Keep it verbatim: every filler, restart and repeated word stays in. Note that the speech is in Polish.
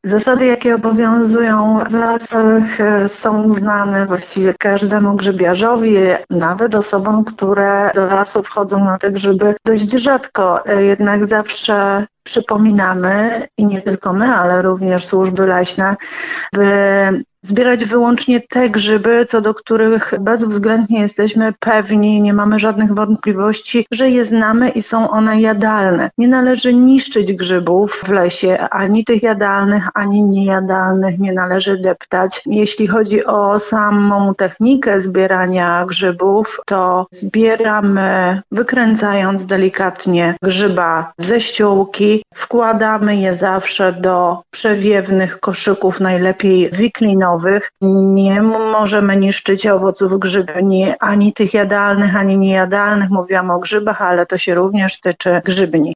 Zasady, jakie obowiązują w lasach, są znane właściwie każdemu grzybiarzowi, nawet osobom, które do lasu wchodzą na te grzyby dość rzadko. Jednak zawsze przypominamy, i nie tylko my, ale również służby leśne, by zbierać wyłącznie te grzyby, co do których bezwzględnie jesteśmy pewni, nie mamy żadnych wątpliwości, że je znamy i są one jadalne. Nie należy niszczyć grzybów w lesie, ani tych jadalnych, ani niejadalnych, nie należy deptać. Jeśli chodzi o samą technikę zbierania grzybów, to zbieramy wykręcając delikatnie grzyba ze ściółki, wkładamy je zawsze do przewiewnych koszyków, najlepiej wiklinowych. Nie możemy niszczyć owoców grzybni, ani tych jadalnych, ani niejadalnych. Mówiłam o grzybach, ale to się również tyczy grzybni.